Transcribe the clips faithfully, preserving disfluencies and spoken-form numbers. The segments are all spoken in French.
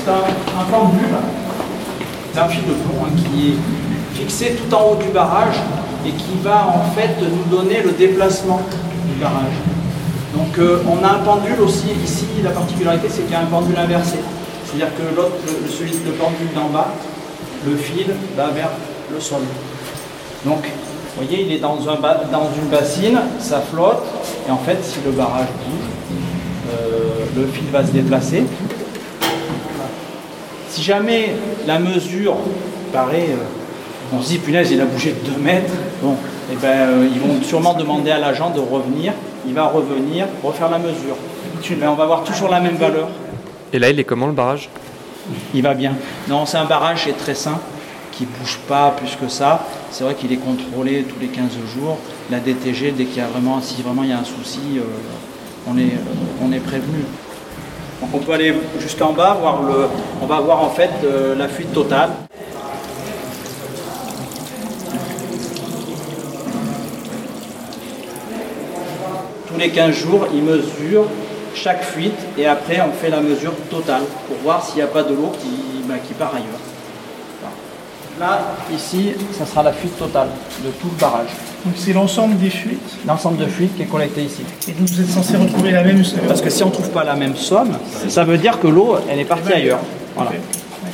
un, un pendule, c'est un fil de plomb hein, qui est fixé tout en haut du barrage et qui va en fait nous donner le déplacement du barrage. Donc euh, on a un pendule aussi, ici la particularité c'est qu'il y a un pendule inversé. C'est-à-dire que l'autre, le, celui de pendule d'en bas, le fil va vers le sol. Donc vous voyez, il est dans, un ba- dans une bassine, ça flotte, et en fait si le barrage bouge, euh, le fil va se déplacer. Si jamais la mesure paraît, euh, on se dit punaise il a bougé de deux mètres, bon, et ben, euh, ils vont sûrement demander à l'agent de revenir, il va revenir, refaire la mesure. Ben, on va avoir toujours la même valeur. Et là il est comment le barrage ? Il va bien. Non, c'est un barrage qui est très sain, qui ne bouge pas plus que ça. C'est vrai qu'il est contrôlé tous les quinze jours. La D T G, dès qu'il y a vraiment, si vraiment il y a un souci, euh, on est, euh, on est prévenu. Donc on peut aller jusqu'en bas, voir le, on va voir en fait euh, la fuite totale. Tous les quinze jours, il mesure chaque fuite et après on fait la mesure totale pour voir s'il n'y a pas de l'eau qui, bah, qui part ailleurs. Là, ici, ça sera la fuite totale de tout le barrage. Donc c'est l'ensemble des fuites. L'ensemble de fuites qui est collecté ici. Et donc vous êtes censé retrouver la même somme. Parce que si on ne trouve pas la même somme, ça veut dire que l'eau, elle est partie ailleurs. Voilà. Okay.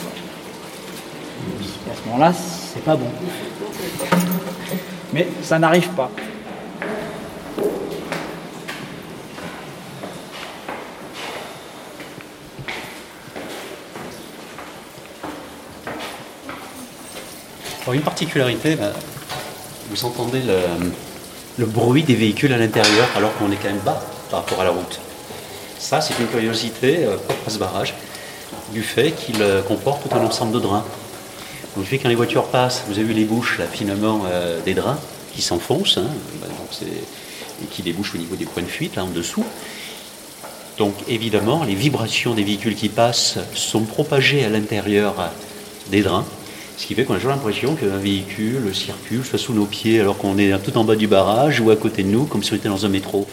Et à ce moment-là, c'est pas bon. Mais ça n'arrive pas. Alors, une particularité, bah, vous entendez le, le bruit des véhicules à l'intérieur alors qu'on est quand même bas par rapport à la route. Ça, c'est une curiosité euh, propre à ce barrage, du fait qu'il euh, comporte tout un ensemble de drains. Donc, du fait que quand les voitures passent, vous avez vu les bouches là, finement euh, des drains qui s'enfoncent, hein, bah, donc c'est, et qui débouchent au niveau des points de fuite, là en dessous. Donc évidemment, les vibrations des véhicules qui passent sont propagées à l'intérieur des drains. Ce qui fait qu'on a toujours l'impression qu'un véhicule circule, soit sous nos pieds alors qu'on est tout en bas du barrage ou à côté de nous, comme si on était dans un métro.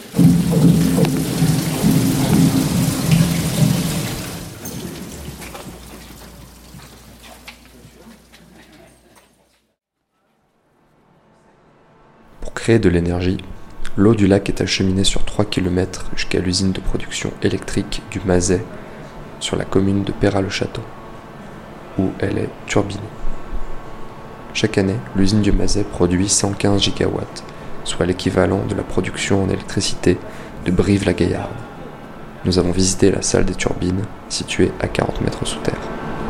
Pour créer de l'énergie, l'eau du lac est acheminée sur trois kilomètres jusqu'à l'usine de production électrique du Mazet, sur la commune de Peyrat-le-Château, où elle est turbinée. Chaque année, l'usine du Mazet produit cent quinze gigawatts, soit l'équivalent de la production en électricité de Brive-la-Gaillarde. Nous avons visité la salle des turbines, située à quarante mètres sous terre.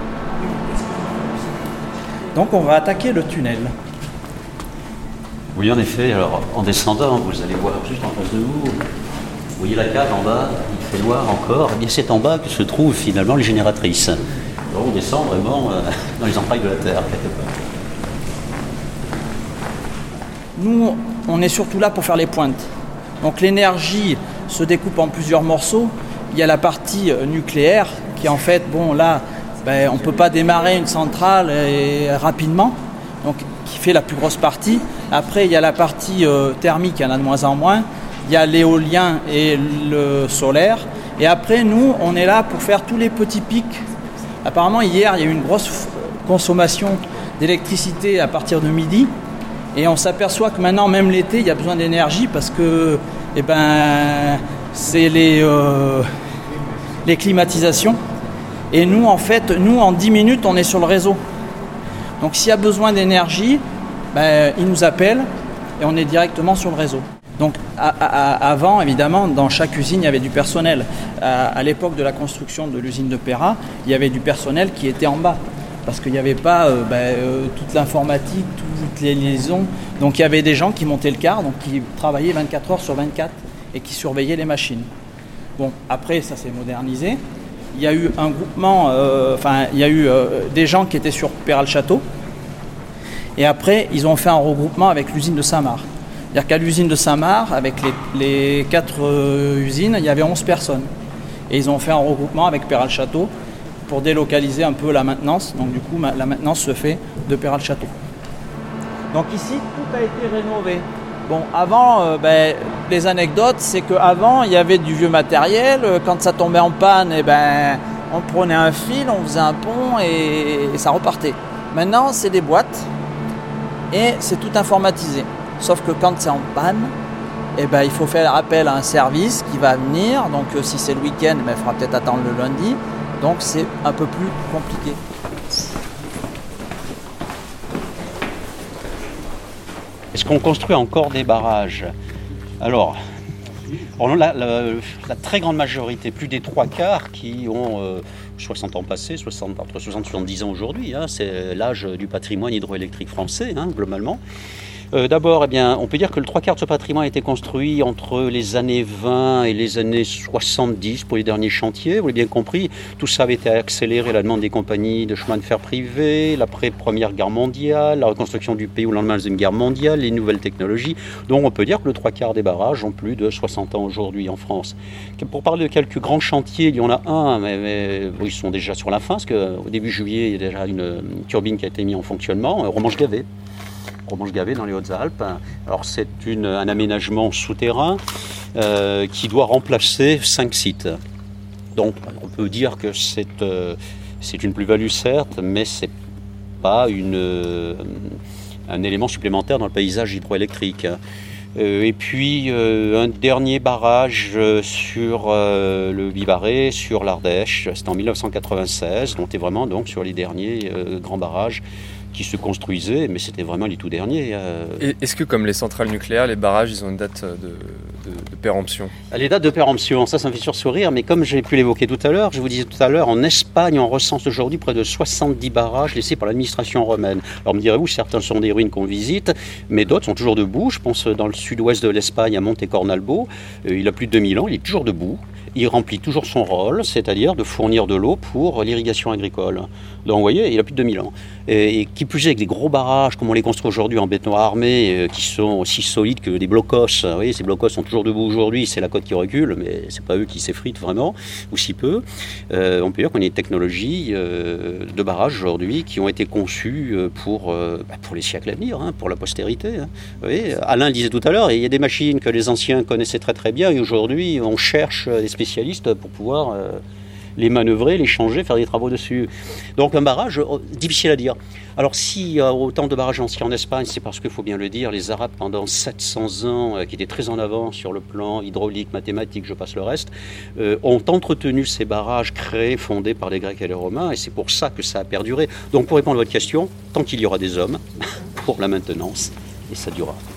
Donc on va attaquer le tunnel. Oui, en effet, alors en descendant, vous allez voir juste en face de vous, vous voyez la cave en bas, il fait noir encore, et bien c'est en bas que se trouvent finalement les génératrices. Alors on descend vraiment euh, dans les entrailles de la terre, quelque part. Nous, on est surtout là pour faire les pointes. Donc l'énergie se découpe en plusieurs morceaux. Il y a la partie nucléaire qui en fait, bon là, ben, on ne peut pas démarrer une centrale et, rapidement, donc qui fait la plus grosse partie. Après, il y a la partie euh, thermique, il y en a de moins en moins. Il y a l'éolien et le solaire. Et après, nous, on est là pour faire tous les petits pics. Apparemment, hier, il y a eu une grosse consommation d'électricité à partir de midi. Et on s'aperçoit que maintenant, même l'été, il y a besoin d'énergie parce que eh ben, c'est les, euh, les climatisations. Et nous, en fait, nous, en dix minutes, on est sur le réseau. Donc, s'il y a besoin d'énergie, ben, ils nous appellent et on est directement sur le réseau. Donc, à, à, avant, évidemment, dans chaque usine, il y avait du personnel. À, à l'époque de la construction de l'usine de Peyrat, il y avait du personnel qui était en bas. Parce qu'il n'y avait pas euh, ben, euh, toute l'informatique, toutes les liaisons. Donc il y avait des gens qui montaient le car, donc qui travaillaient vingt-quatre heures sur vingt-quatre et qui surveillaient les machines. Bon, après ça s'est modernisé. Il y a eu un groupement, euh, enfin il y a eu euh, des gens qui étaient sur Peyrat-le-Château. Et après ils ont fait un regroupement avec l'usine de Saint-Marc. C'est-à-dire qu'à l'usine de Saint-Marc, avec les, les quatre euh, usines, il y avait onze personnes. Et ils ont fait un regroupement avec Peyrat-le-Château pour délocaliser un peu la maintenance. Donc du coup, la maintenance se fait de Peyrat-le-Château. Donc ici, tout a été rénové. Bon, avant, euh, ben, les anecdotes, c'est qu'avant, il y avait du vieux matériel. Quand ça tombait en panne, eh ben, on prenait un fil, on faisait un pont et, et ça repartait. Maintenant, c'est des boîtes et c'est tout informatisé. Sauf que quand c'est en panne, eh ben, il faut faire appel à un service qui va venir. Donc euh, si c'est le week-end, ben, il faudra peut-être attendre le lundi. Donc c'est un peu plus compliqué. Est-ce qu'on construit encore des barrages ? Alors, alors la, la, la très grande majorité, plus des trois quarts qui ont euh, soixante ans passés, soixante, entre soixante et soixante-dix ans aujourd'hui, hein, c'est l'âge du patrimoine hydroélectrique français, hein, globalement. Euh, d'abord, eh bien, on peut dire que le trois quarts de ce patrimoine a été construit entre les années vingt et les années soixante-dix pour les derniers chantiers. Vous l'avez bien compris, tout ça avait été accéléré à la demande des compagnies de chemin de fer privées, l'après-première guerre mondiale, la reconstruction du pays au lendemain de la Deuxième Guerre mondiale, les nouvelles technologies. Donc on peut dire que le trois quarts des barrages ont plus de soixante ans aujourd'hui en France. Pour parler de quelques grands chantiers, il y en a un, mais, mais ils sont déjà sur la fin, parce qu'au début juillet, il y a déjà une, une turbine qui a été mise en fonctionnement, Romanche-Gavet. Romanche-Gavet dans les Hautes-Alpes. Alors c'est une, un aménagement souterrain euh, qui doit remplacer cinq sites. Donc on peut dire que c'est, euh, c'est une plus-value certes, mais c'est pas une, euh, un élément supplémentaire dans le paysage hydroélectrique. Euh, et puis euh, un dernier barrage euh, sur euh, le Vivarais, sur l'Ardèche, c'était en dix-neuf cent quatre-vingt-seize, on était vraiment donc sur les derniers euh, grands barrages qui se construisaient, mais c'était vraiment les tout derniers. Et est-ce que, comme les centrales nucléaires, les barrages, ils ont une date de, de, de péremption ? Les dates de péremption, ça, ça me fait sursourire, mais comme j'ai pu l'évoquer tout à l'heure, je vous disais tout à l'heure, en Espagne, on recense aujourd'hui près de soixante-dix barrages laissés par l'administration romaine. Alors, me direz-vous, certains sont des ruines qu'on visite, mais d'autres sont toujours debout. Je pense dans le sud-ouest de l'Espagne, à Montecornalbo, euh, il a plus de deux mille ans, il est toujours debout. Il remplit toujours son rôle, c'est-à-dire de fournir de l'eau pour l'irrigation agricole. Donc vous voyez, il a plus de deux mille ans. Et, et qui plus est, avec des gros barrages, comme on les construit aujourd'hui en béton armé, euh, qui sont aussi solides que des blocos. Vous voyez, ces blocos sont toujours debout aujourd'hui, c'est la côte qui recule, mais c'est pas eux qui s'effritent vraiment, ou si peu. Euh, on peut dire qu'on a une technologie euh, de barrages aujourd'hui qui ont été conçues pour, euh, pour les siècles à venir, hein, pour la postérité. Hein. Vous voyez, Alain le disait tout à l'heure, il y a des machines que les anciens connaissaient très très bien, et aujourd'hui on cherche des spécialistes pour pouvoir euh, les manœuvrer, les changer, faire des travaux dessus. Donc un barrage, oh, difficile à dire. Alors s'il y a autant de barrages anciens en Espagne, c'est parce qu'il faut bien le dire, les Arabes pendant sept cents ans, euh, qui étaient très en avant sur le plan hydraulique, mathématique, je passe le reste, euh, ont entretenu ces barrages créés, fondés par les Grecs et les Romains, et c'est pour ça que ça a perduré. Donc pour répondre à votre question, tant qu'il y aura des hommes pour la maintenance, et ça durera.